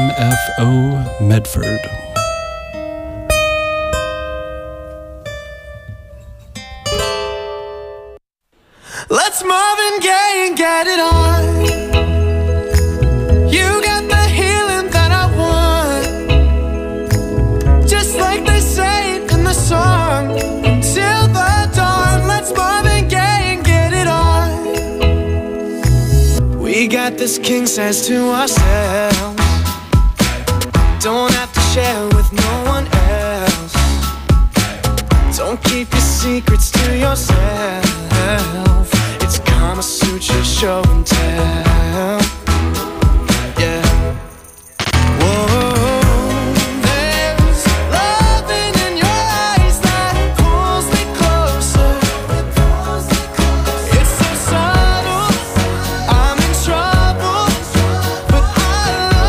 MFO Medford. Let's Marvin Gaye and get it on. You got the healing that I want, just like they say in the song. Till the dawn, let's Marvin Gaye and get it on. We got this king size to ourselves, don't have to share with no one else. Don't keep your secrets to yourself. It's Kama Sutra show and tell. Yeah. Whoa. There's loving in your eyes that pulls me closer. It's so subtle, I'm in trouble, but I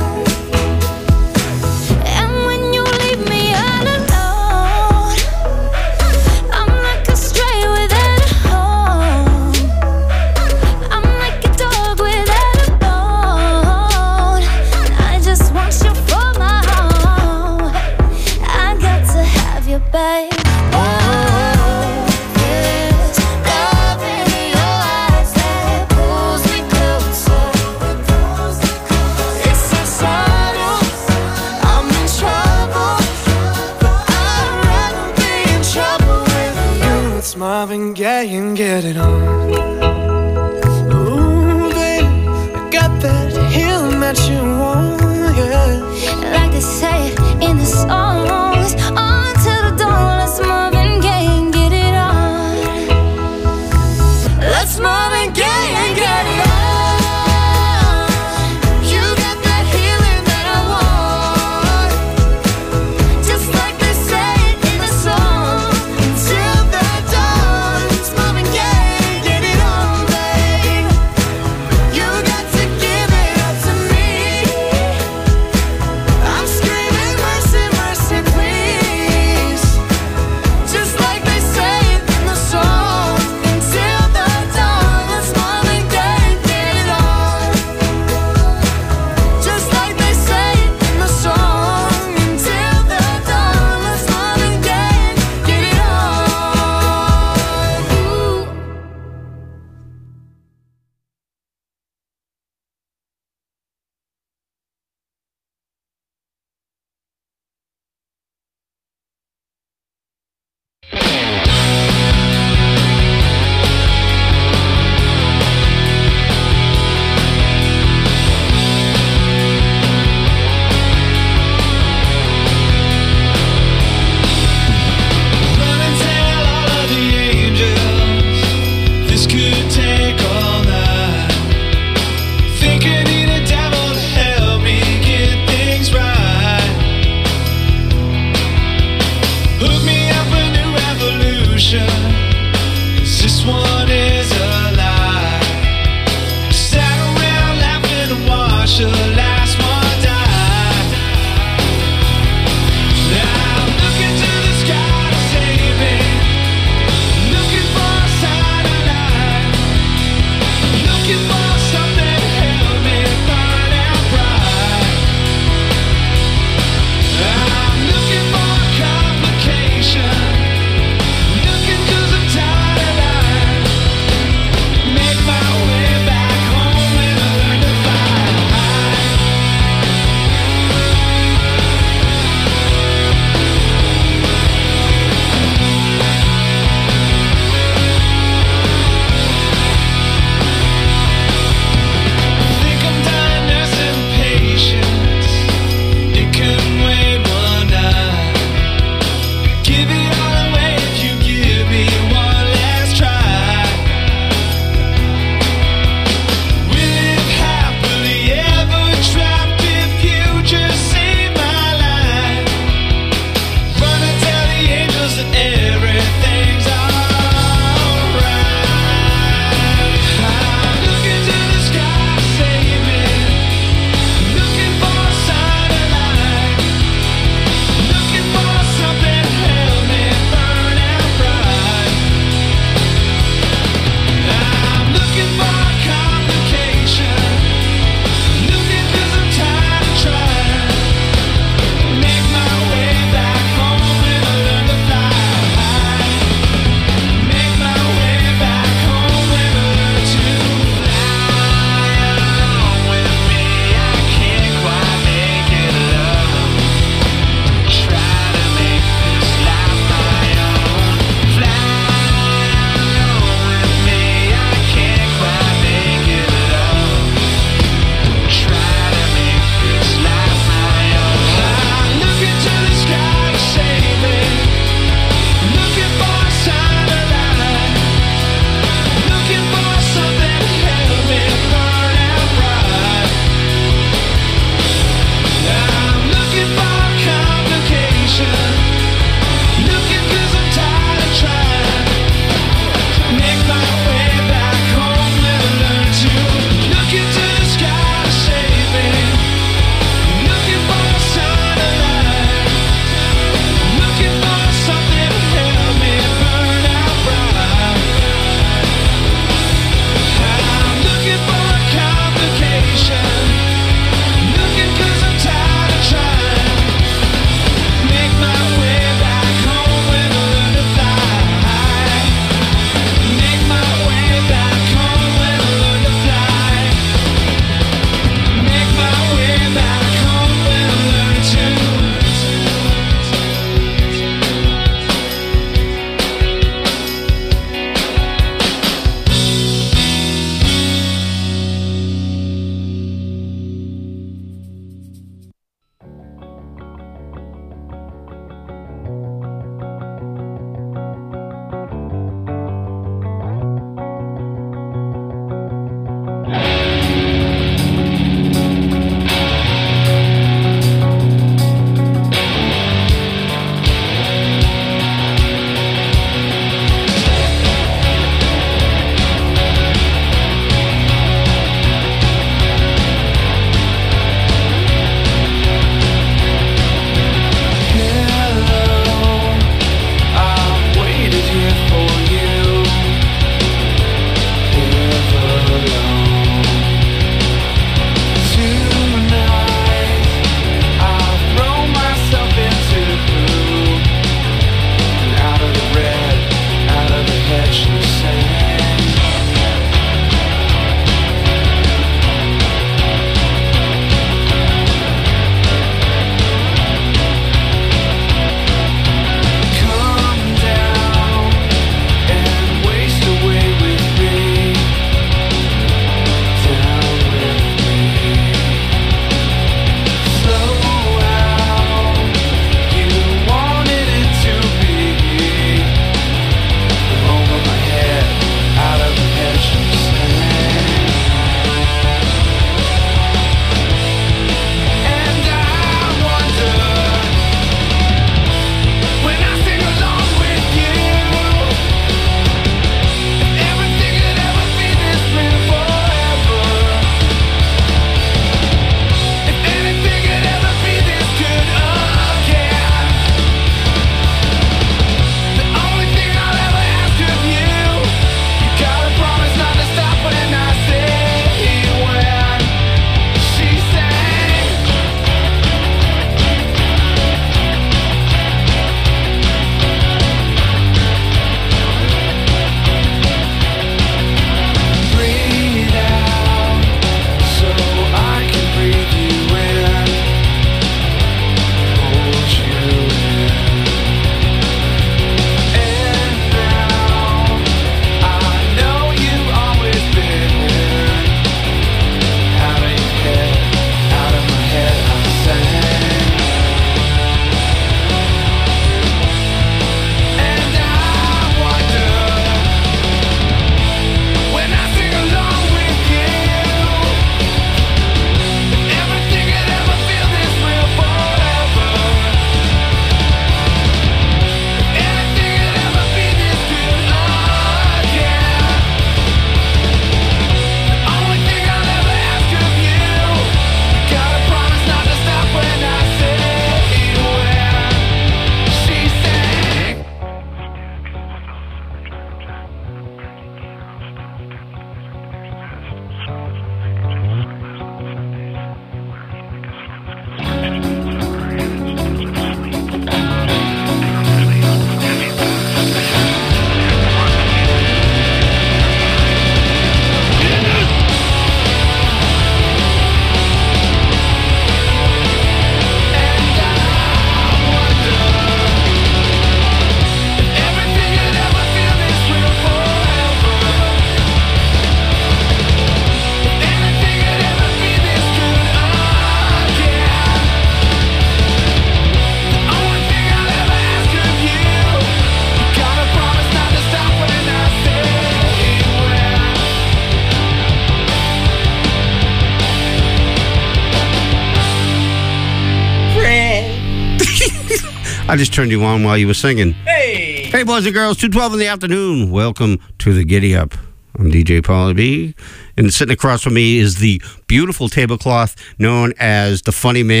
I just turned you on while you were singing. Hey! Hey, boys and girls, 2:12 in the afternoon. Welcome to the Giddy Up. I'm DJ Paulie B. And sitting across from me is the beautiful tablecloth known as the funny man,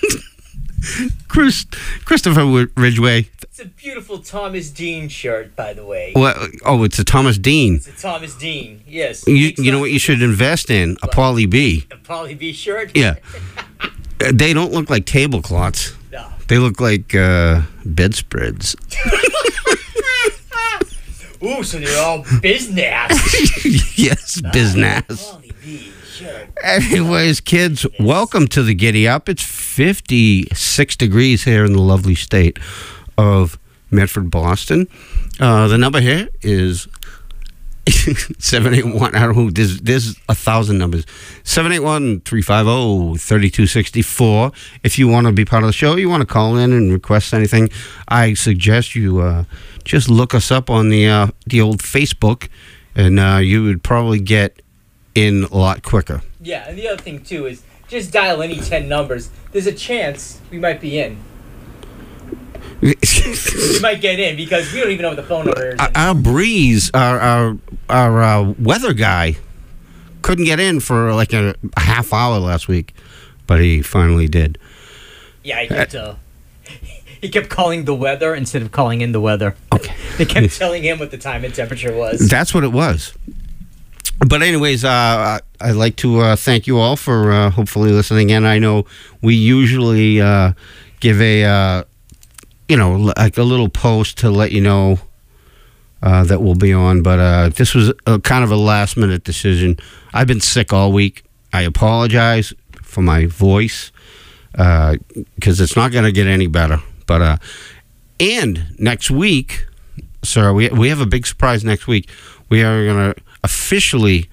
Christopher Ridgway. It's a beautiful Thomas Dean shirt, by the way. Well, it's a Thomas Dean. It's a Thomas Dean, yes. You know what you should invest in? A Paulie B. A Paulie B shirt? Yeah. They don't look like tablecloths. No. They look like bedspreads. Ooh, so they're all business. Yes, business. Paulie B shirt. Anyways, kids, welcome to the Giddy Up. It's 56 degrees here in the lovely state of Medford, Boston. The number here is 781. I don't know. There's 1,000 numbers. 781-350-3264. If you want to be part of the show, you want to call in and request anything, I suggest you just look us up on the old Facebook, and you would probably get in a lot quicker. Yeah, and the other thing, too, is just dial any 10 numbers. There's a chance we might be in. We might get in because we don't even know what the phone number is. Our Breeze, our weather guy, couldn't get in for like a half hour last week, but he finally did. Yeah, he kept calling the weather instead of calling in the weather. Okay. They kept telling him what the time and temperature was. That's what it was. But anyways, I'd like to thank you all for hopefully listening in. I know we usually give a... like a little post to let you know that we'll be on. But this was kind of a last-minute decision. I've been sick all week. I apologize for my voice because it's not going to get any better. But and next week, sir, we have a big surprise next week. We are going to officially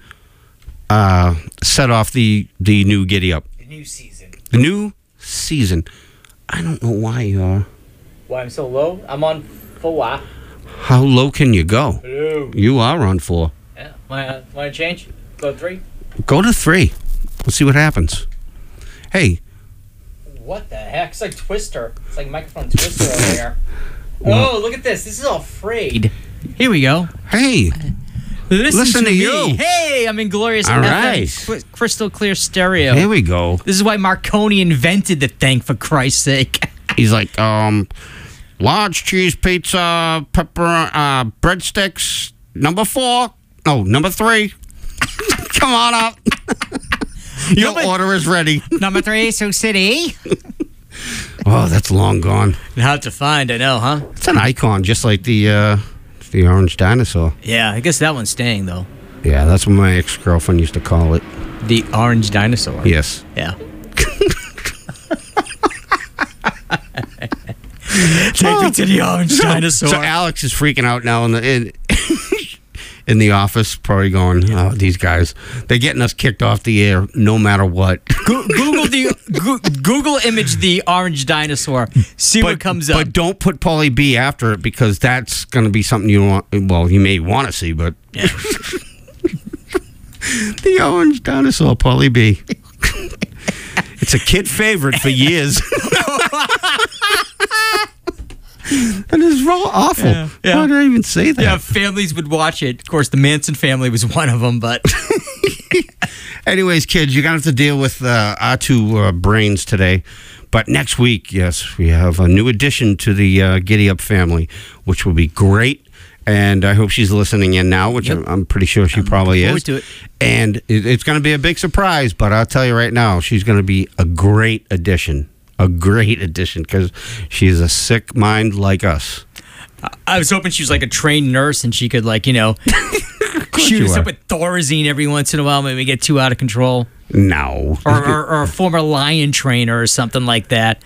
set off the new Giddy Up. The new season. The new season. I don't know why you are. Why I'm so low? I'm on 4. How low can you go? Hello. You are on 4. Yeah. Want to change? Go 3? Go to 3. Let's see what happens. Hey. What the heck? It's like Twister. It's like microphone Twister over here. Oh, look at this. This is all frayed. Here we go. Hey. Listen to you. Hey, I'm in glorious all FM, right. crystal clear stereo. Here we go. This is why Marconi invented the thing, for Christ's sake. He's like, large cheese pizza, pepper, breadsticks, number 4. No, number 3. Come on up. Your order is ready. Number 3, Sioux City. Oh, that's long gone. Hard to find, I know, huh? It's an icon, just like the orange dinosaur. Yeah, I guess that one's staying, though. Yeah, that's what my ex-girlfriend used to call it. The orange dinosaur. Yes. Yeah. Take me to the orange dinosaur. So Alex is freaking out now in the office, probably going, "Oh, these guys, they're getting us kicked off the air no matter what." Google image the orange dinosaur. See what comes up. But don't put Paulie B after it because that's going to be something you want. Well, you may want to see, but yeah. The orange dinosaur, Paulie B. It's a kid favorite for years. That is awful. Yeah. Why did I even say that? Yeah, families would watch it. Of course, the Manson family was one of them, but... Anyways, kids, you're going to have to deal with our two brains today. But next week, yes, we have a new addition to the Giddy Up family, which will be great. And I hope she's listening in now, which Yep. I'm pretty sure she probably is. To it. And it's going to be a big surprise, but I'll tell you right now, she's going to be a great addition. A great addition because she's a sick mind like us. I was hoping she was like a trained nurse and she could, like, shoot us up with Thorazine every once in a while, maybe get too out of control. No. Or a former lion trainer or something like that.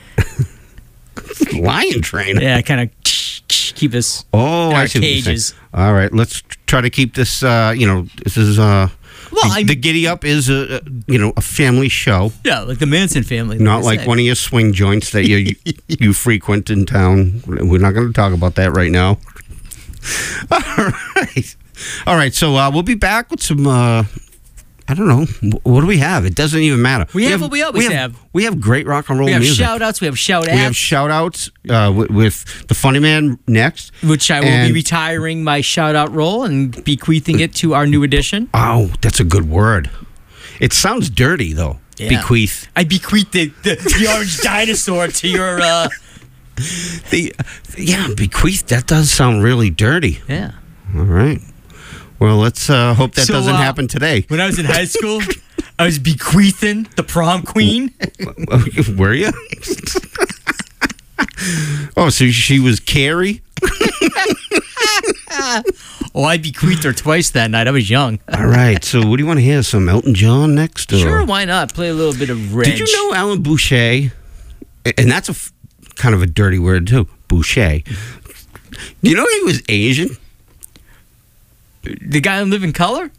Lion trainer? Yeah, kind of keep us in I our see what you're saying. cages. All right, let's try to keep this, this is... the Giddy Up is a family show. Yeah, like the Manson family. Not like one of your swing joints that you frequent in town. We're not going to talk about that right now. All right. So we'll be back with some I don't know. What do we have? It doesn't even matter. We have what we always have. We have great rock and roll We have music. shout-outs. We have shout-outs. We have shout-outs with the Funny Man next. Which I will And- be retiring my shout-out role and bequeathing it to our new edition. Oh, that's a good word. It sounds dirty, though. Yeah. Bequeath. I bequeath the orange dinosaur to your... Bequeath. That does sound really dirty. Yeah. All right. Well, let's hope that So, doesn't happen today. When I was in high school, I was bequeathing the prom queen. Were you? Oh, so she was Carrie? Oh, I bequeathed her twice that night. I was young. All right. So what do you want to hear? Some Elton John next? Or? Sure, why not? Play a little bit of Reg. Did you know Alan Boucher? And that's kind of a dirty word, too. Boucher. You know he was Asian? The guy in Living Color?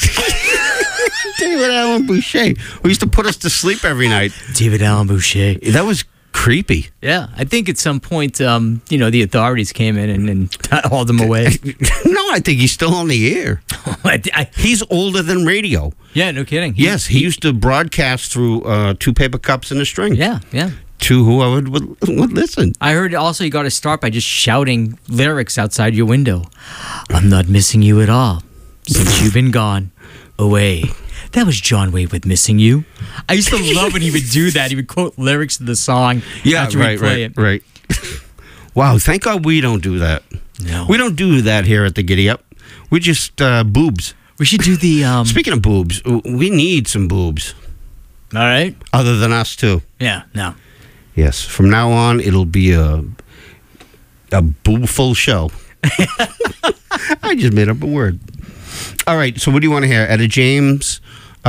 David Alan Boucher, who used to put us to sleep every night. David Allen Boucher. That was creepy. Yeah, I think at some point, the authorities came in and hauled him away. No, I think he's still on the air. He's older than radio. Yeah, no kidding. Yes, he used to broadcast through 2 paper cups and a string. Yeah. To whoever would listen. I heard also you got to start by just shouting lyrics outside your window. I'm not missing you at all since you've been gone away. That was John Wayne with Missing You. I used to love when he would do that. He would quote lyrics to the song after he'd play it. Right. Wow, thank God we don't do that. No. We don't do that here at the Giddy Up. We just boobs. We should do the... Speaking of boobs, we need some boobs. All right. Other than us, too. Yeah, no. Yes, from now on, it'll be a boob-full show. I just made up a word. All right, so what do you want to hear? Etta James,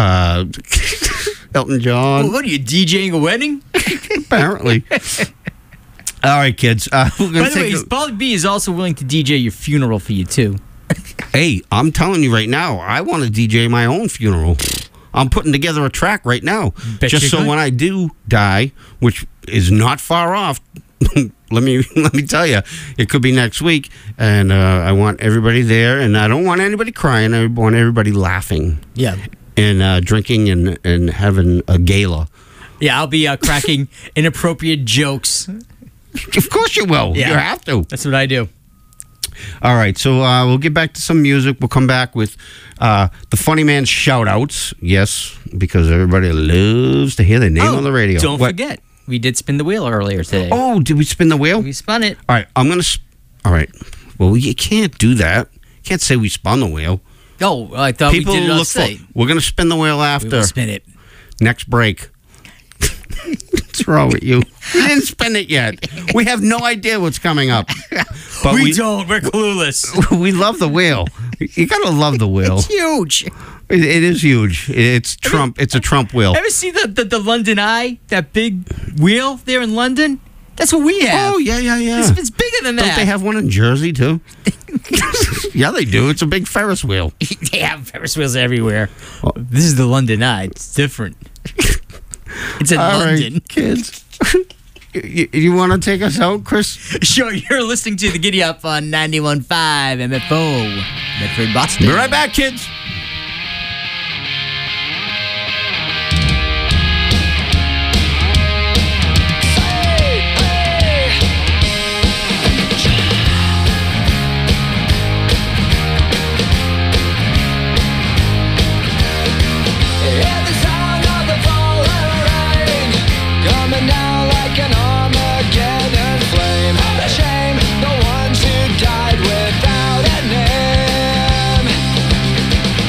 Elton John? What are you, DJing a wedding? Apparently. All right, kids. We're gonna By the way, Paulie B is also willing to DJ your funeral for you, too. Hey, I'm telling you right now, I want to DJ my own funeral. I'm putting together a track right now. Bet just you so could. when I do die, which is not far off, let me tell you, it could be next week, and I want everybody there, and I don't want anybody crying. I want everybody laughing. Yeah. And drinking and having a gala. Yeah, I'll be cracking inappropriate jokes. Of course you will. Yeah. You have to. That's what I do. All right, so we'll get back to some music. We'll come back with the Funny Man shout-outs. Yes, because everybody loves to hear their name on the radio. Don't What? forget, we did spin the wheel earlier today. Oh, did we spin the wheel? We spun it. All right, I'm going to... All right. Well, you can't do that. You can't say we spun the wheel. Oh, I thought People we did it on look for... site. We're going to spin the wheel We after will spin it. next break. What's wrong with you? We didn't spin it yet. We have no idea what's coming up. But We don't. We're clueless. we love the wheel. You got to love the wheel. It's huge. It is huge. It's Trump. It's a Trump wheel. Ever see the London Eye? That big wheel there in London? That's what we have. Oh, yeah. It's bigger than that. Don't they have one in Jersey, too? Yeah, they do. It's a big Ferris wheel. They have Ferris wheels everywhere. Oh. This is the London Eye. It's different. It's in All London. right, kids. You want to take us out, Chris? Sure, you're listening to the Giddy Up on 91.5 MFO, Medford, Boston. Be right back, kids. Hear the sound of the falling rain, coming down like an Armageddon flame. The shame, the ones who died without a name.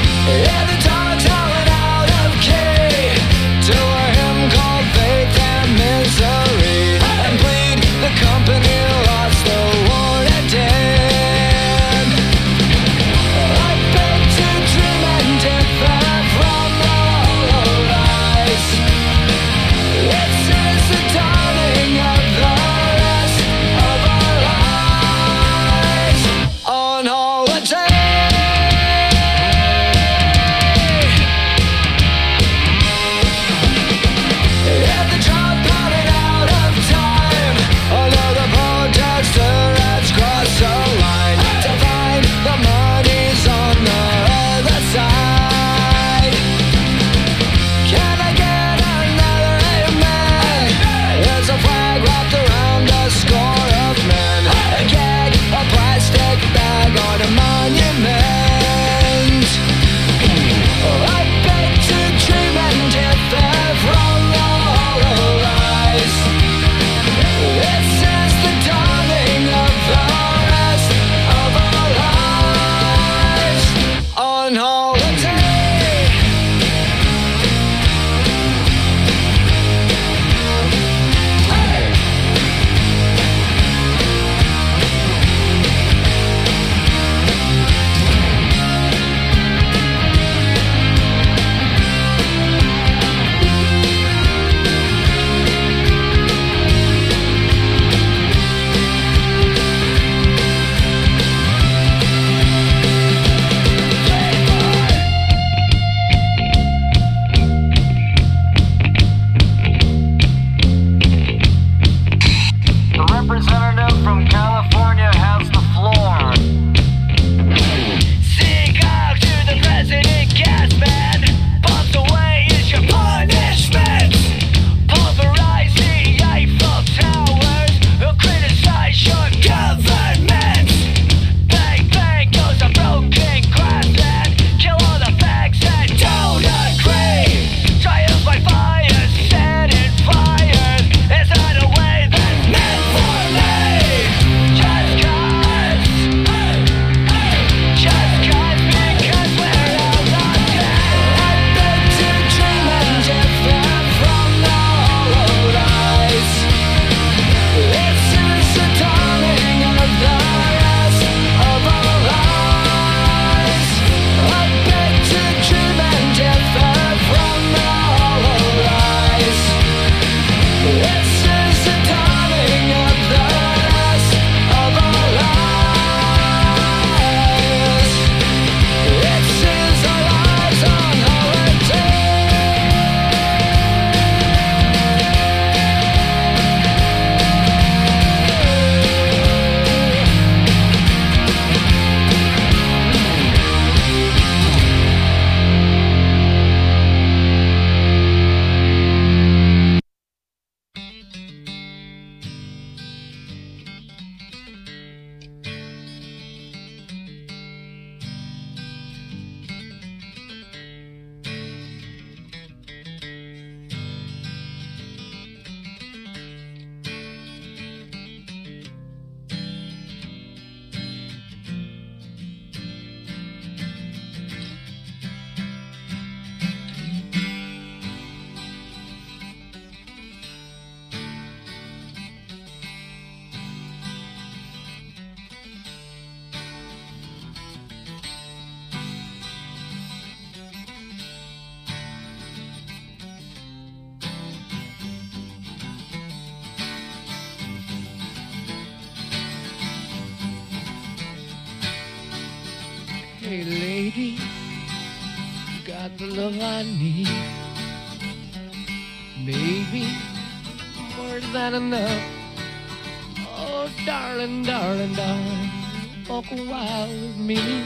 Hey lady, you got the love I need. Baby, more than enough. Oh, darling, darling, darling, walk a while with me.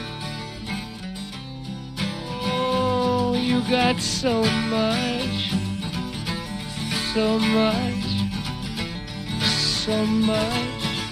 Oh, you got so much, so much, so much.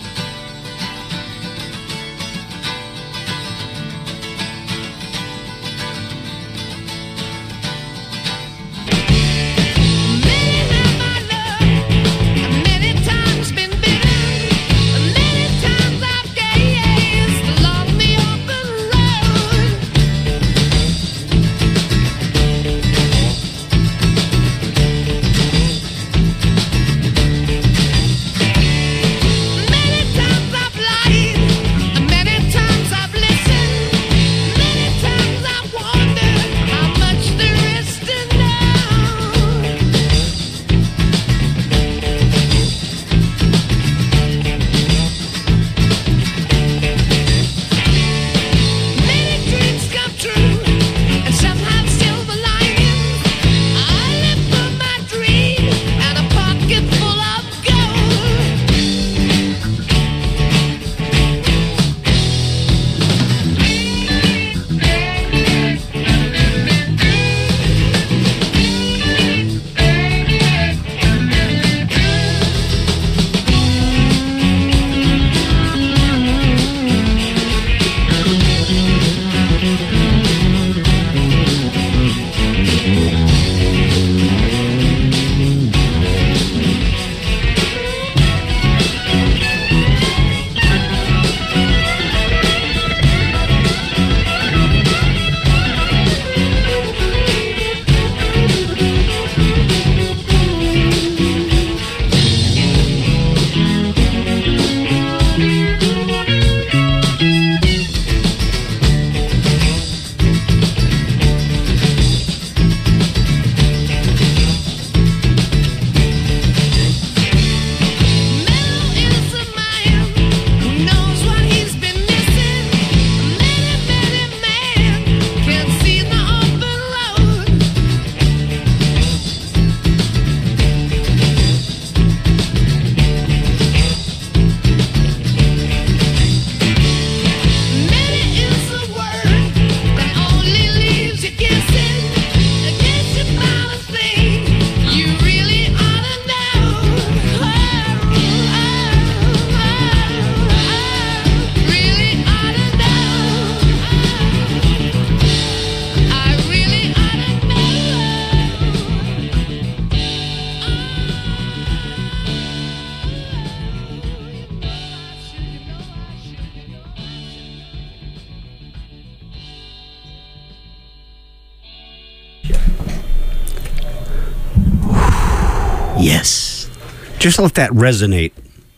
Yes. Just let that resonate.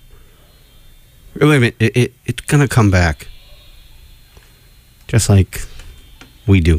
Wait a minute. It's going to come back. Just like we do.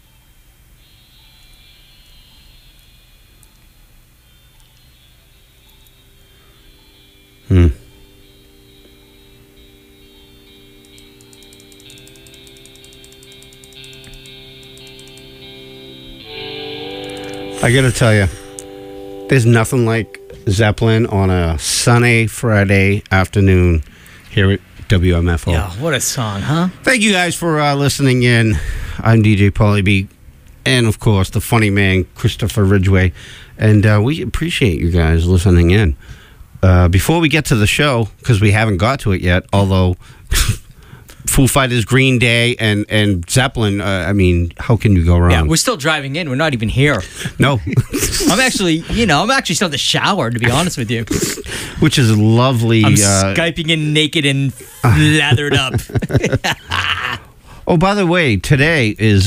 I gotta tell you, there's nothing like Zeppelin on a sunny Friday afternoon here at WMFO. Yeah, what a song, huh? Thank you guys for listening in. I'm DJ Paulie B, and of course the funny man Christopher Ridgway, and we appreciate you guys listening in. Before we get to the show, because we haven't got to it yet, although Foo Fighters, Green Day, and Zeppelin, I mean, how can you go wrong? Yeah, we're still driving in. We're not even here. No. I'm actually still in the shower, to be honest with you. Which is lovely. I'm Skyping in naked and lathered up. Oh, by the way, today is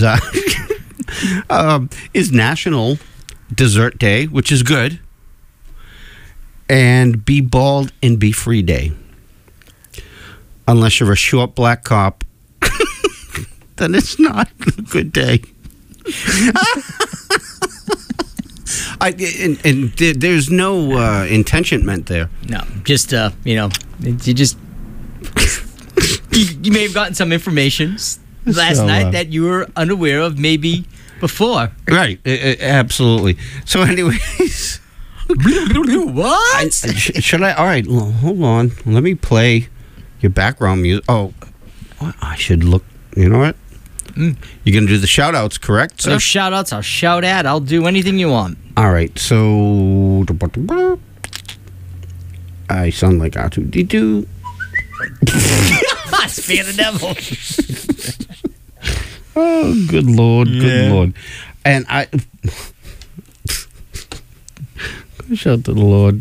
National Dessert Day, which is good, and Be Bald and Be Free Day. Unless you're a short black cop, then it's not a good day. There's no intention meant there. No, just you just you may have gotten some information last So, night that you were unaware of maybe before. Right, absolutely. So, anyways, What? should I? All right, hold on. Let me play your background music. Oh, I should look. You know what? You're gonna do the shout outs, correct? So shout outs, I'll shout at, I'll do anything you want. All right, so I sound like R2D2. Speak of the devil. Oh, good Lord, good Lord. And I shout to the Lord.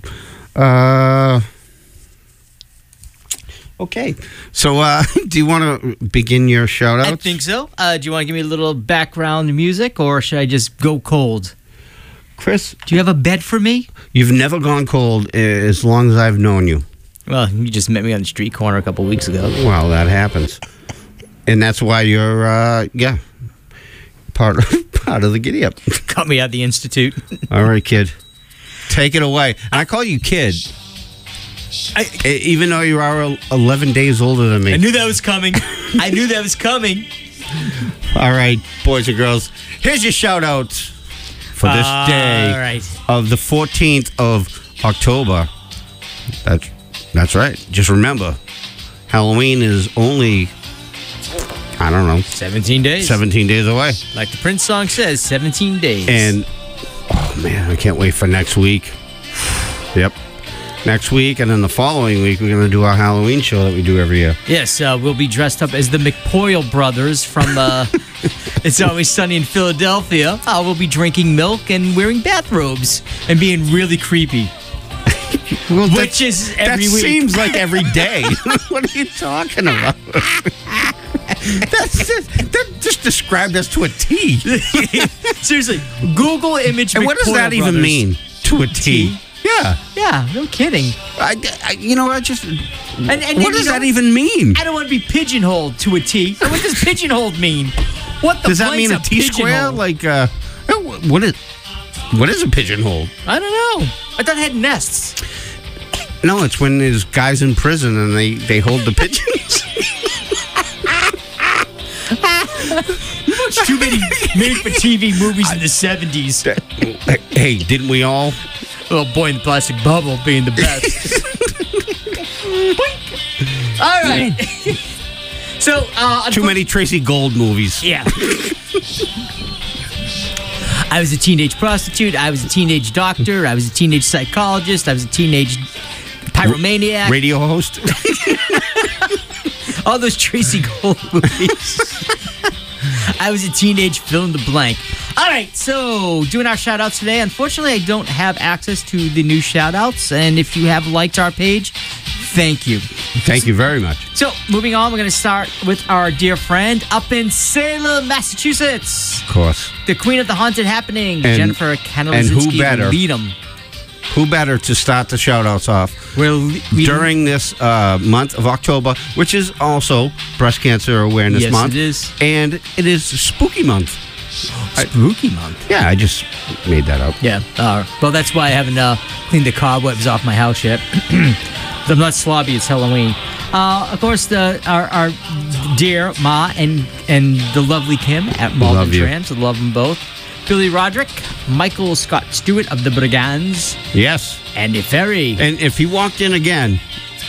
Okay, so do you want to begin your shout outs? I think so. Do you want to give me a little background music, or should I just go cold? Chris, Do you have a bed for me? you've never gone cold as long as I've known you. Well, you just met me on the street corner a couple weeks ago. Well, that happens. And that's why you're, part of the giddy up. Cut me at the Institute. All right, kid. Take it away. And I call you kid. Even though you are 11 days older than me. I knew that was coming. I knew that was coming. All right, boys and girls. Here's your shout outs for this day All right. of the 14th of October. That's right. Just remember, Halloween is only, I don't know, 17 days. 17 days away. Like the Prince song says, 17 days. And, oh man, I can't wait for next week. Yep. Next week, and then the following week, we're going to do our Halloween show that we do every year. yes, we'll be dressed up as the McPoyle brothers from It's Always Sunny in Philadelphia. We'll be drinking milk and wearing bathrobes and being really creepy. Well, Which is every that week. seems like every day. What are you talking about? That just described us to a T. Seriously, Google image And what does McPoyle that even brothers. mean? To a T? T? Yeah. Yeah, no kidding. You know, I just. And What does that even mean? I don't want to be pigeonholed to a T. And what does pigeonholed mean? What the Does that mean a blank's T square? pigeonhole? Like, what is a pigeonhole? I don't know. I thought it had nests. No, it's when there's guys in prison and they hold the pigeons. Too many made-for-TV movies in the 70s. Hey, didn't we all? Oh, Boy in the Plastic Bubble being the best. All right. So, Too many Tracy Gold movies. Yeah. I was a teenage prostitute. I was a teenage doctor. I was a teenage psychologist. I was a teenage pyromaniac. Radio host. All those Tracy Gold movies. I was a teenage fill in the blank. All right, so doing our shout outs today. Unfortunately, I don't have access to the new shout outs. And if you have liked our page, thank you. Thank you very much. So, moving on, we're going to start with our dear friend up in Salem, Massachusetts. Of course. The queen of the haunted happening, And- Jennifer and Kanalizinski who better? Leadham. Who better to start the shout outs off We during this month of October, which is also Breast Cancer Awareness Yes, Month. it is. And it is Spooky Month. Spooky month. Yeah, I just made that up. Yeah. Well, that's why I haven't cleaned the cobwebs off my house yet. I'm not slobby. It's Halloween. Of course, our dear Ma and the lovely Kim at Malden Love you. Trams. I love them both. Billy Roderick, Michael Scott Stewart of the Brigands, Yes. Andy Ferry. And if he walked in again,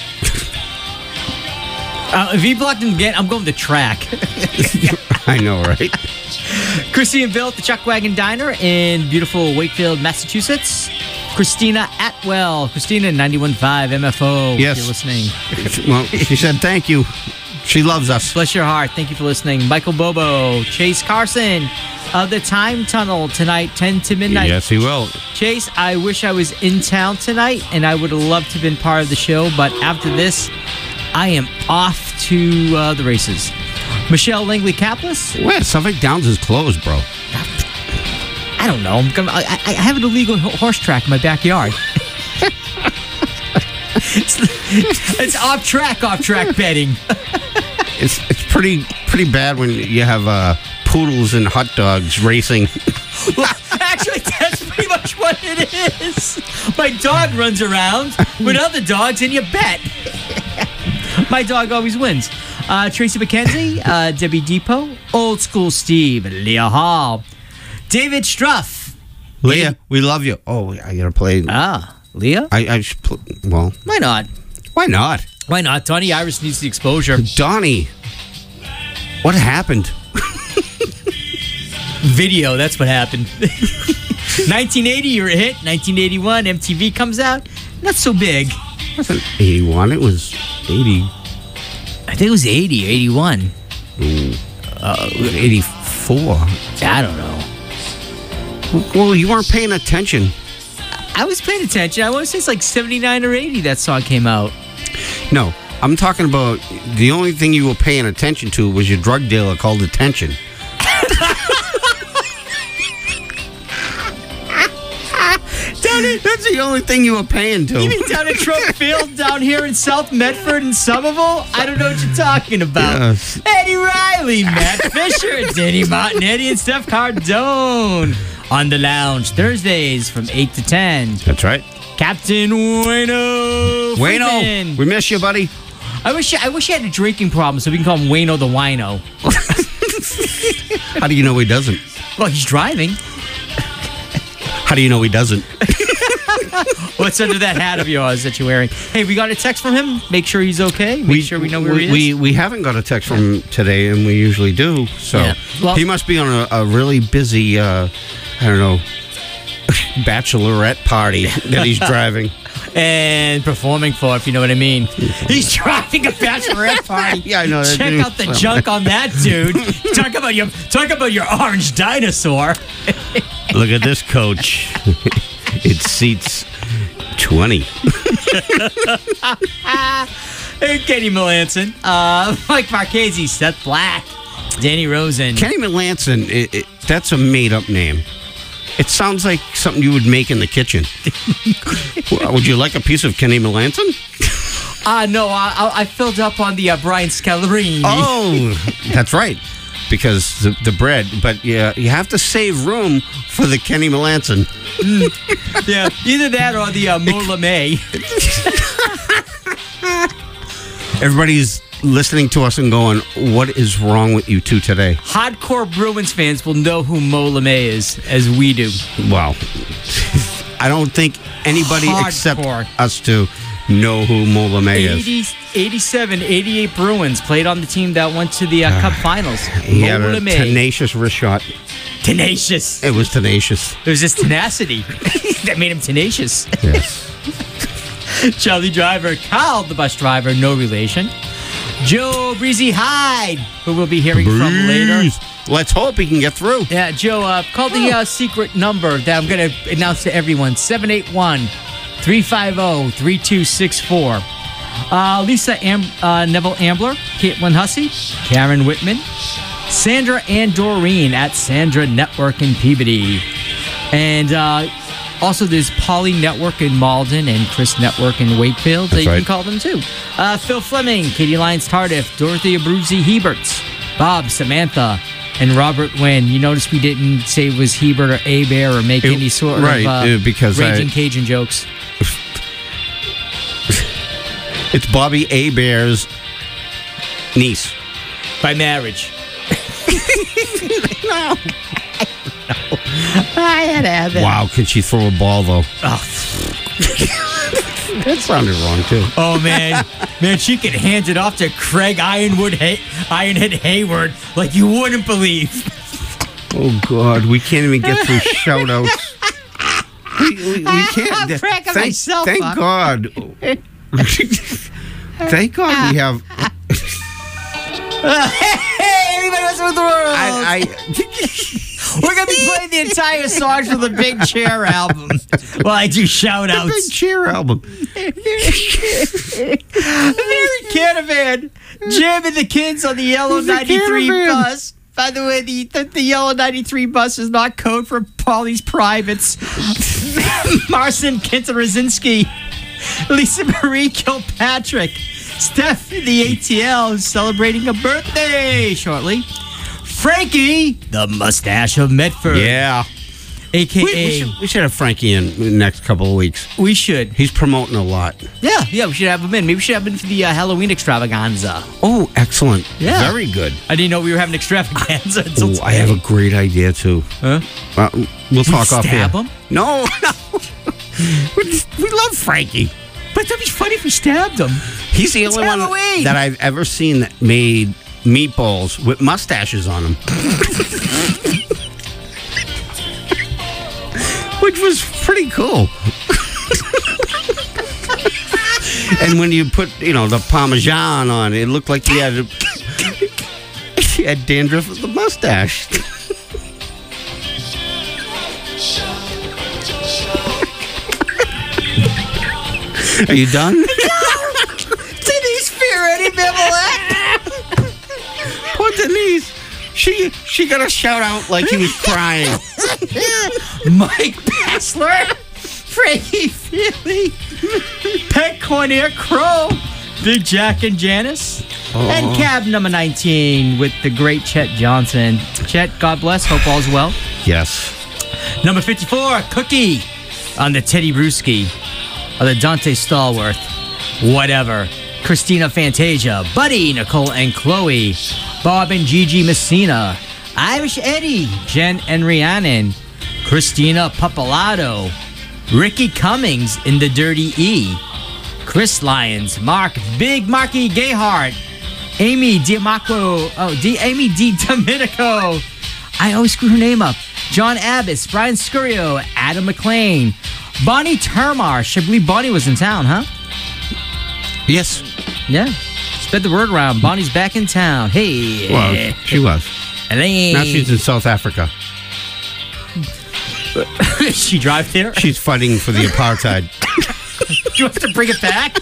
If he blocked him again, I'm going to track. I know, right? Chrissy and Bill at the Chuck Wagon Diner in beautiful Wakefield, Massachusetts. Christina Atwell. Christina, 91.5 MFO. Yes. If you're listening. Well, she said thank you. She loves us. Bless your heart. Thank you for listening. Michael Bobo. Chase Carson of the Time Tunnel tonight, 10 to midnight. Yes, he will. Chase, I wish I was in town tonight, and I would have loved to have been part of the show, but after this, I am off to the races. Michelle Langley Kaplis. Wait, Suffolk Downs is closed, bro. I don't know. I have an illegal horse track in my backyard. it's off track betting. It's pretty bad when you have poodles and hot dogs racing. Well, actually, that's pretty much what it is. My dog runs around with other dogs, and you bet. My dog always wins. Tracy McKenzie, Debbie Depot, Old School Steve, Leah Hall, David Struff. Leah, we love you. Oh, I gotta play. Leah? I should well, Why not? why not? Why not? Donnie Iris needs the exposure. Donnie, what happened? Video, that's what happened. 1980, you're a hit. 1981, MTV comes out. Not so big. It wasn't 81. It was 80. I think it was 80, 81. It was 84. I don't know. Well, you weren't paying attention. I was paying attention. I want to say it's like 79 or 80 that song came out. No, I'm talking about the only thing you were paying attention to was your drug dealer called attention. That's the only thing you were paying to. You mean down at Trump Field down here in South Medford and Somerville? I don't know what you're talking about. Yes. Eddie Riley, Matt Fisher, Danny Montanetti, and Steph Cardone on the lounge Thursdays from 8 to 10. That's right. Captain Wayno. Freeman. Wayno, we miss you, buddy. I wish he had a drinking problem so we can call him Wayno the Wino. How do you know he doesn't? Well, he's driving. How do you know he doesn't? What's under that hat of yours that you're wearing? Hey, we got a text from him. Make sure he's okay. Make sure we know where he is. We haven't got a text from him today, and we usually do. So Yeah. Well- he must be on a really busy, I don't know, bachelorette party that he's driving. And performing for, if you know what I mean. He's driving a bachelorette party. Yeah, I know. Check out the junk on that dude. Talk about your orange dinosaur. Look at this coach. It seats 20. Kenny Melanson, Mike Marchese, Seth Black, Danny Rosen. Kenny Melanson, that's a made-up name. It sounds like something you would make in the kitchen. Would you like a piece of Kenny Melanson? No, I filled up on the Brian Scalarini. Oh, that's right. Because the bread, but yeah, you have to save room for the Kenny Melanson. Yeah, either that or the Mola May. Everybody's listening to us and going, what is wrong with you two today? Hardcore Bruins fans will know who Mola May is, as we do. Wow. I don't think anybody except Hardcore. us two know who Mola May is. 87, 88 Bruins played on the team that went to the Cup Finals. He had Mola a May. tenacious wrist shot. Tenacious. It was tenacious. It was just tenacity that made him tenacious. Yes. Charlie Driver, Kyle the bus driver, no relation. Joe Breezy Hyde, who we'll be hearing from later. Breeze. Let's hope he can get through. Yeah, Joe, call the secret number that I'm going to announce to everyone. 781-350-3264. Lisa Neville Ambler, Caitlin Hussey, Karen Whitman, Sandra and Doreen at Sandra Network in Peabody. And also there's Polly Network in Malden and Chris Network in Wakefield. That's You right. can call them too. Phil Fleming, Katie Lyons Tardif, Dorothea Abruzzi Heberts, Bob, Samantha, and Robert Wynn. You notice we didn't say it was Hebert or Abear or make any sort of because Raging Cajun jokes. It's Bobby Abear's niece. By marriage. No. I had to have it. Wow, can she throw a ball though? Oh, That sounded wrong too. oh, man. Man, she could hand it off to Craig Ironhead Hayward like you wouldn't believe. Oh God, we can't even get through shout outs. We can't. I'm cracking myself Thank up. God. Thank God we have. Hey, everybody, what's with the world? We're going to be playing the entire song from the Big Chair album while I do shout Big outs. Cheer album. Mary Canavan, Jim and the kids on the yellow The 93 Canavan. bus. By the way, the yellow 93 bus is not code for Polly's Privates. Marcin Kinter-Rosinski, Lisa Marie Kilpatrick, Steph in the ATL who's celebrating a birthday shortly. Frankie, the mustache of Medford. Yeah. a.k.a. We should have Frankie in the next couple of weeks. We should. He's promoting a lot. Yeah, we should have him in. Maybe we should have him in for the Halloween extravaganza. Oh, excellent. Yeah. Very good. I didn't know we were having extravaganza until Oh, I have a great idea, too. Huh? We'll talk off here. Stab him? No. We love Frankie. But that'd be funny if we stabbed him. He's the only one Halloween. that I've ever seen that made meatballs with mustaches on them. Which was pretty cool. And when you put, the Parmesan on, it looked like he had dandruff with the mustache. Are you done? Denise Fioretti Bimelette. Poor Denise. She got a shout out like he was crying. Mike Passler. Frankie Feely. Pet Cornier Crow. Big Jack and Janice. And cab number 19 with the great Chet Johnson. Chet, God bless. Hope all's well. Yes. Number 54, Cookie on the Teddy Bruschi. Or the Dante Stallworth. Whatever. Christina Fantasia. Buddy, Nicole and Chloe. Bob and Gigi Messina. Irish Eddie. Jen and Rhiannon. Christina Papalato. Ricky Cummings in the Dirty E. Chris Lyons. Big Marky Gayhart. Amy Diamaco. Amy Di Domenico. I always screw her name up. John Abbas. Brian Scurio. Adam McLean. Bonnie Termarsh. I believe Bonnie was in town, huh? Yes. Yeah. Spread the word around. Bonnie's back in town. Hey. Well, she was. Elaine. Now she's in South Africa. She drive there? She's fighting for the apartheid. She wants to bring it back?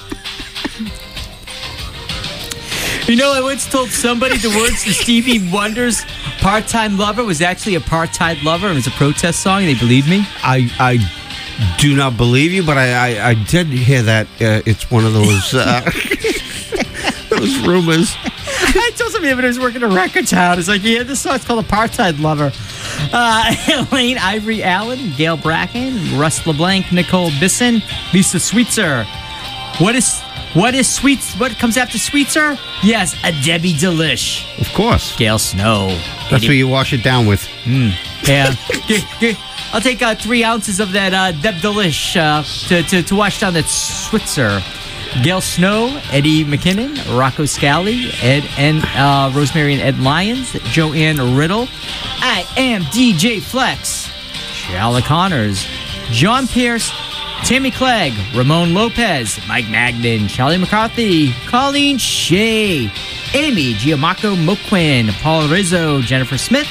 I once told somebody the words to Stevie Wonder's Part-Time Lover was actually a part-time lover and it was a protest song, and they believed me. I do not believe you, but I did hear that it's one of those those rumors. I told somebody when I was working at Record Town, it's like, yeah, this song's called Apartheid Lover. Elaine Ivory Allen, Gail Bracken, Russ LeBlanc, Nicole Bisson, Lisa Sweetser. What comes after Sweetser? Yes, a Debbie Delish. Of course. Gail Snow. That's what you wash it down with. Yeah. I'll take 3 ounces of that Deb Delish to wash down that Switzer. Gail Snow, Eddie McKinnon, Rocco Scally, Ed and Rosemary and Ed Lyons, Joanne Riddle. I am DJ Flex. Shala Connors, John Pierce, Tammy Clegg, Ramon Lopez, Mike Magnan, Charlie McCarthy, Colleen Shea, Amy Giamacco Moquin, Paul Rizzo, Jennifer Smith,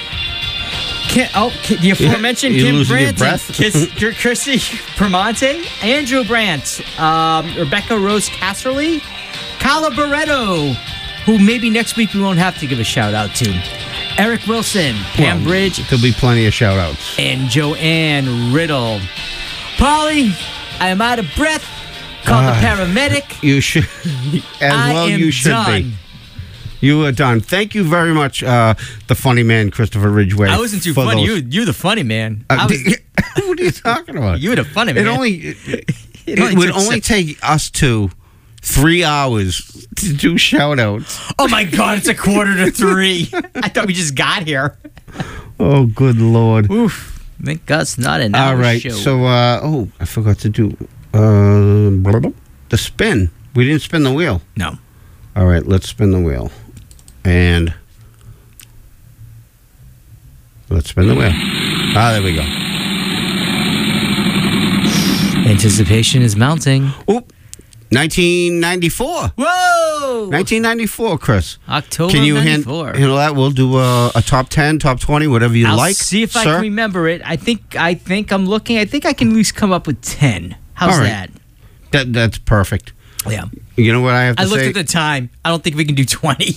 the aforementioned You're Kim losing your Brandt, breath? Chrissy Permonte, Andrew Brandt, Rebecca Rose Casserly, Carla Barretto, who maybe next week we won't have to give a shout out to, Eric Wilson, Pam Bridge, There'll be plenty of shout outs. and Joanne Riddle. Polly, I am out of breath. Call the paramedic. You should, you should done. be. You are done. Thank you very much, the funny man, Christopher Ridgway. I wasn't too for funny. those- You the funny man. what are you talking about? You were the funny man. It would only take us 3 hours to do shout outs. Oh my God! It's 2:45. I thought we just got here. Oh, good Lord. Oof! Thank God it's not an hour All right. show. So, I forgot to do the spin. We didn't spin the wheel. No. All right, let's spin the wheel. And let's spin the wheel. There we go. Anticipation is mounting. Oop. 1994. Whoa! 1994, Chris. October Can you 94. handle that? We'll do a top 10, top 20, whatever you I'll like. see if I sir. can remember it. I think I'm looking. I think I can at least come up with 10. How's All right. that? That's perfect. Yeah. You know what I have to I say? looked at the time. I don't think we can do 20.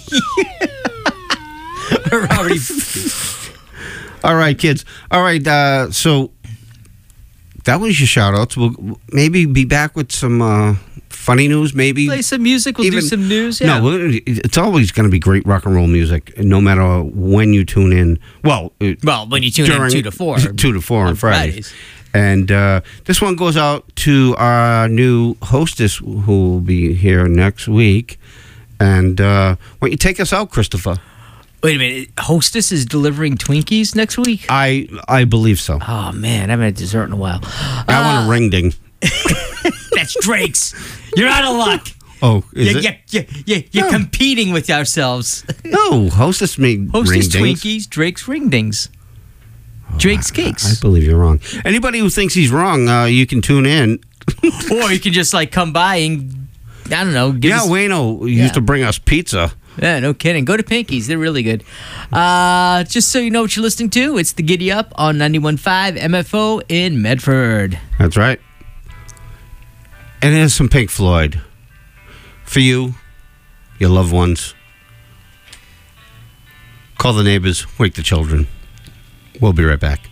We're already. All right, kids. All right, so that was your shout outs. We'll maybe be back with some funny news, maybe. Play some music. We'll do some news. Yeah. No, it's always going to be great rock and roll music, no matter when you tune in. Well, when you tune in 2 to 4. 2 to 4 on Fridays. Fridays. And this one goes out to our new hostess who will be here next week. And why don't you take us out, Christopher? Wait a minute. Hostess is delivering Twinkies next week? I believe so. Oh, man. I haven't had dessert in a while. I want a ring ding. That's Drake's. You're out of luck. Oh, is it? You're competing with ourselves. No, Hostess made Hostess ring dings. Twinkies, Drake's ring dings. Drake's cakes. I believe you're wrong. Anybody who thinks he's wrong, you can tune in. Or you can just come by and, I don't know. Give us, Wayno used to bring us pizza. Yeah, no kidding. Go to Pinky's. They're really good. Just so you know what you're listening to, it's the Giddy Up on 91.5 MFO in Medford. That's right. And here's some Pink Floyd. For you, your loved ones. Call the neighbors, wake the children. We'll be right back.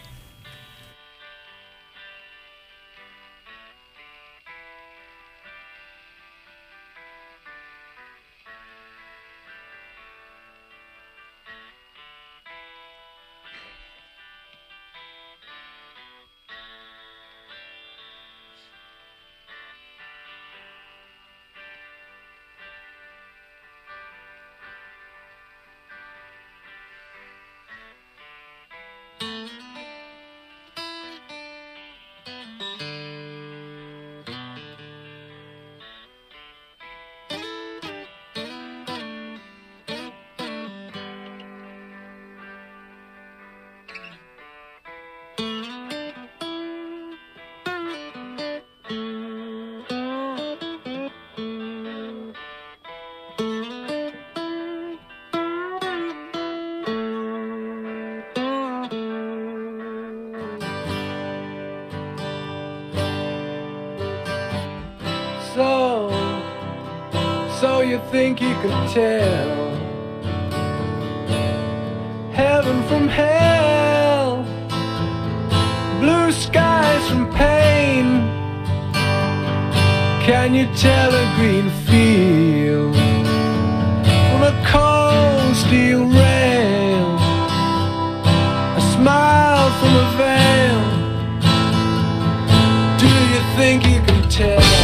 So you think you can tell heaven from hell, blue skies from pain? Can you tell a green field from a cold steel rail, a smile from a veil? Do you think you can tell?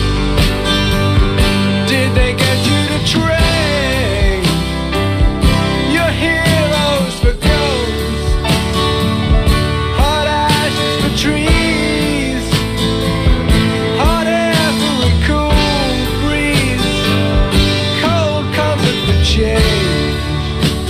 Did they get you to train your heroes for ghosts, hot ashes for trees, hot air for a cool breeze, cold comfort for change?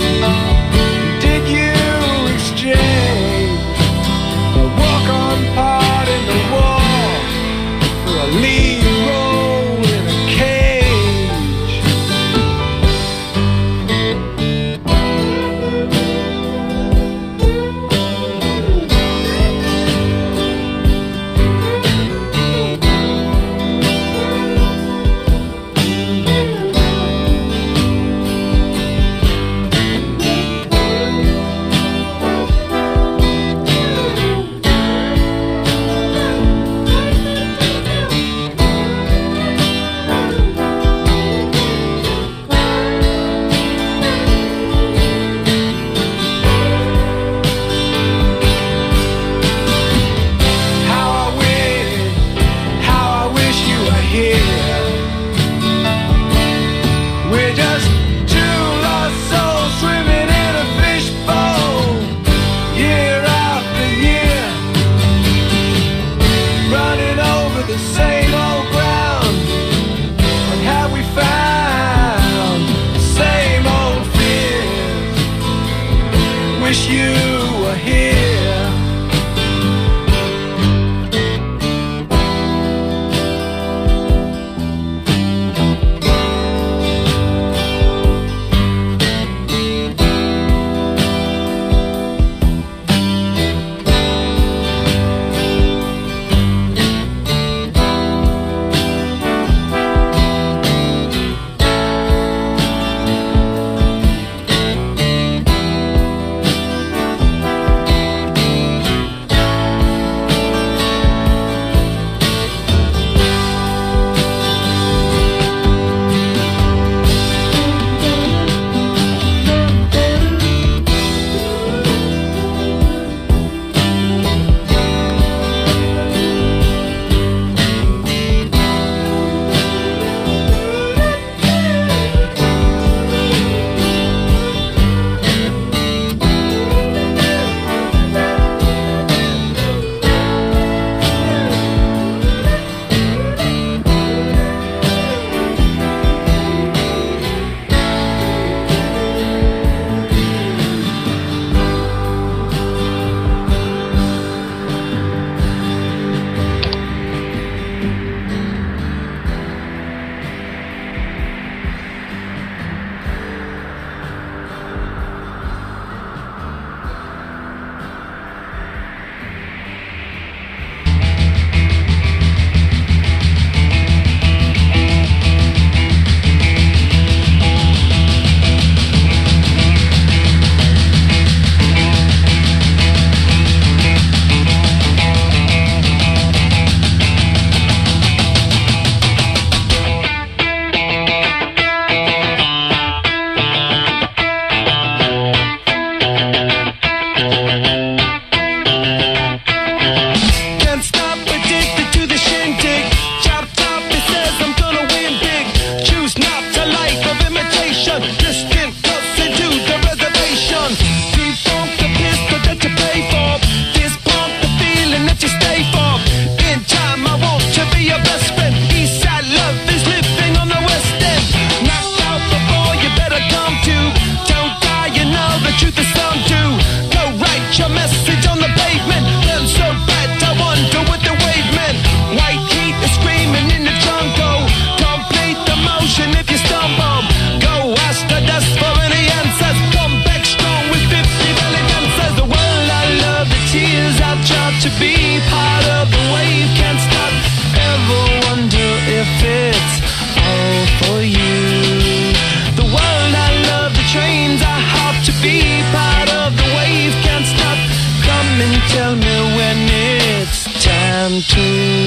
job to be part of the wave. Can't stop, ever wonder if it's all for you. The world I love, the trains I hop to be part of the wave. Can't stop, come and tell me when it's time to.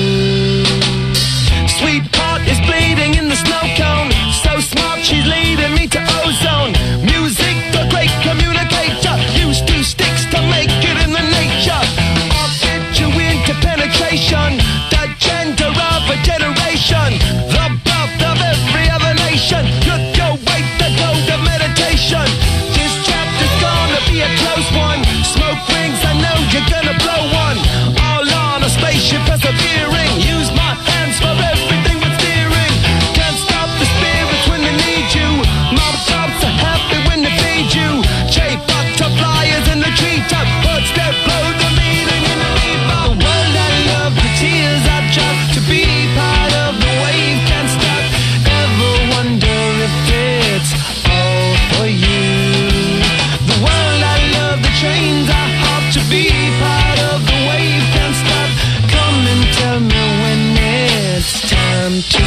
Sweetheart is bleeding in the snow cone. So smart, she's leading me to ozone. Music, the great communicator. Used two sticks to make it in the nature. I'll fit you into penetration. The gender of a generation. The birth of every other nation. Look your way to go to meditation. This chapter's gonna be a close one. Smoke rings, I know you're gonna blow one. All on a spaceship persevering. Use my hands for everything but steering. Can't stop the spirits when they need you. Mob tops are happy when they feed you. J butterflies in the treetop. Birds that blow the meaning in the meatball. The world I love, the tears I drop to be part of the wave. Can't stop, ever wonder if it's all for you. The world I love, the trains I hop to be part of the wave. Can't stop, come and tell me when it's time to.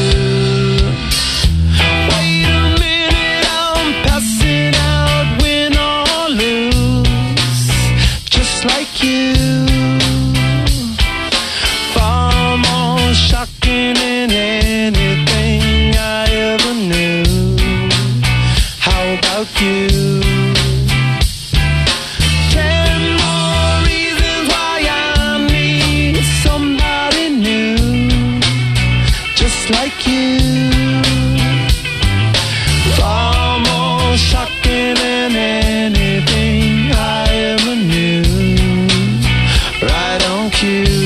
Wait a minute, I'm passing out, win or lose, just like you. Far more shocking than anything I ever knew. How about you? 10 more reasons why I need somebody new, just like you. Far more shocking than anything I ever knew. Right on cue.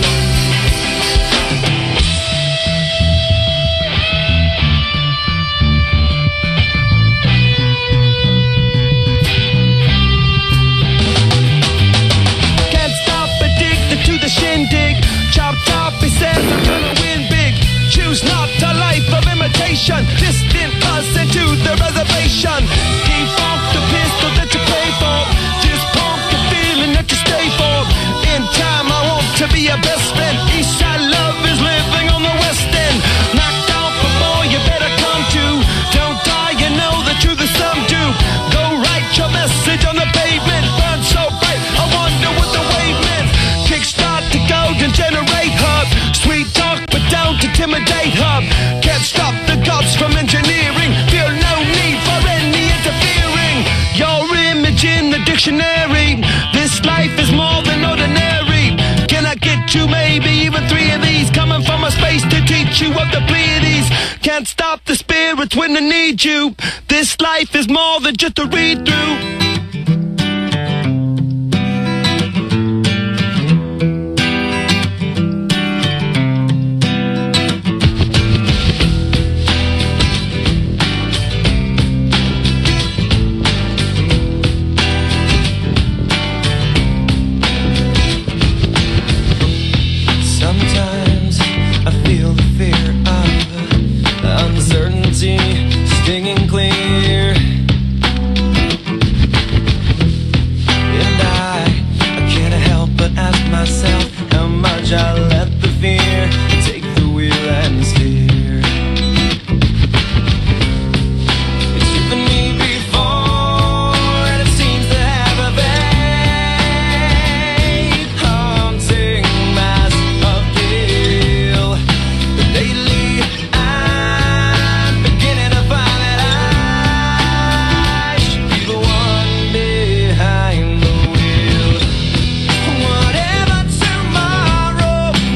Can't stop, addicted to the shindig. Chop top, he says I'm gonna win big. Choose not a life of imitation. Distant us into the reservation. Defunct the pistol that you pay for. Just pump the feeling that you stay for. In time I want to be your best friend. Eastside love is living on the west end. Knocked out before you better come to. Don't die, you know the truth is some do. Go write your message on the pavement. Burn so bright, I wonder what the wave meant. Kickstart the golden generate hub. Sweet talk but don't intimidate hub. Can't stop the gods from engineering. Feel no need for any interfering. Your image in the dictionary. This life is more than ordinary. Can I get you maybe even 3 of these? Coming from a space to teach you of the Pleiades. Can't stop the spirits when they need you. This life is more than just a read through. Sometimes I feel the fear of uncertainty stinging clear. And I can't help but ask myself how much I let the fear take the wheel and steer. It's driven me before, and it seems to have a vague, haunting mass of guilt. But lately I'm beginning to find that I should be the one behind the wheel. Whatever tomorrow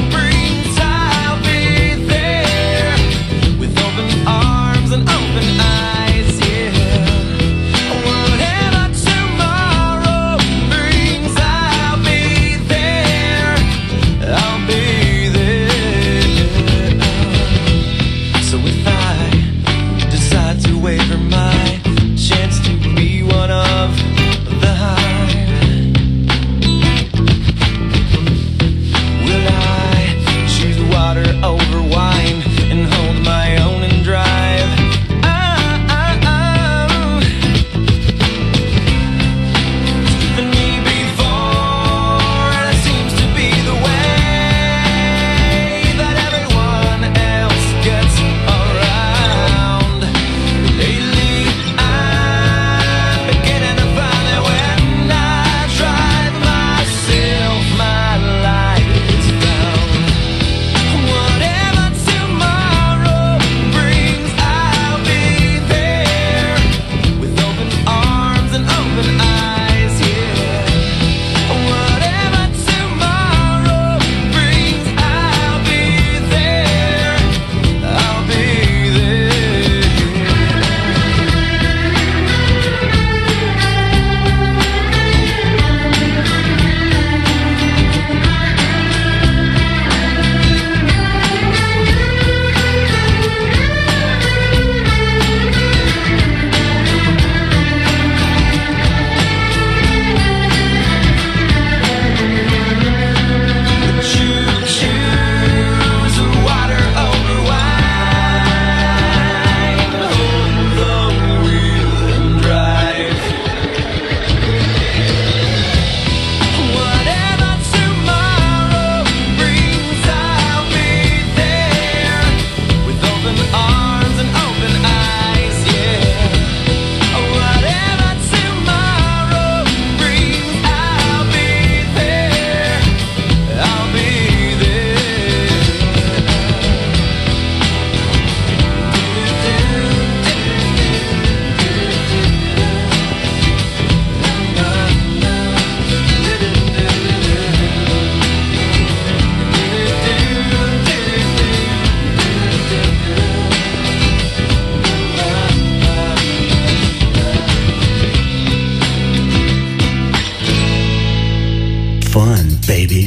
baby.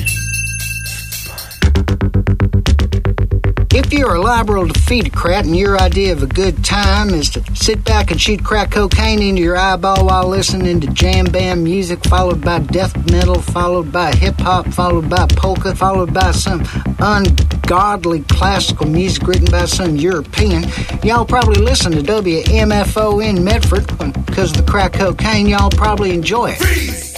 If you're a liberal defeatocrat and your idea of a good time is to sit back and shoot crack cocaine into your eyeball while listening to jam band music, followed by death metal, followed by hip-hop, followed by polka, followed by some ungodly classical music written by some European, y'all probably listen to WMFO in Medford because of the crack cocaine. Y'all probably enjoy it.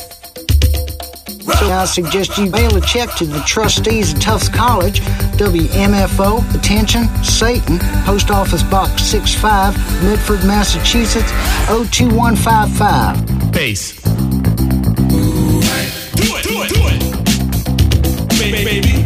So I suggest you mail a check to the trustees of Tufts College, WMFO, attention, Satan, Post Office Box 65, Medford, Massachusetts, 02155. Bass. Do it. Baby.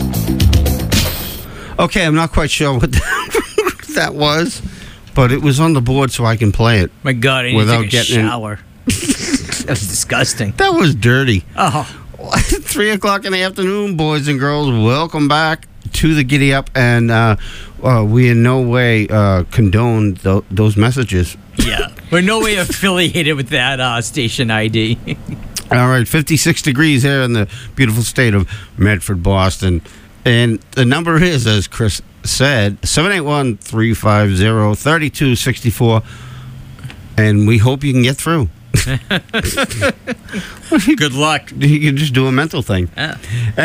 Okay, I'm not quite sure what that was, but it was on the board so I can play it. My God, I need Without to take a getting in- shower. That was disgusting. That was dirty. Oh, 3 o'clock in the afternoon, boys and girls. Welcome back to the Giddy Up, and we in no way condone those messages. yeah. We're no way affiliated with that station ID. All right, 56 degrees here in the beautiful state of Medford, Boston. And the number is, as Chris said, 781-350-3264. And we hope you can get through. Good luck. You can just do a mental thing. Yeah.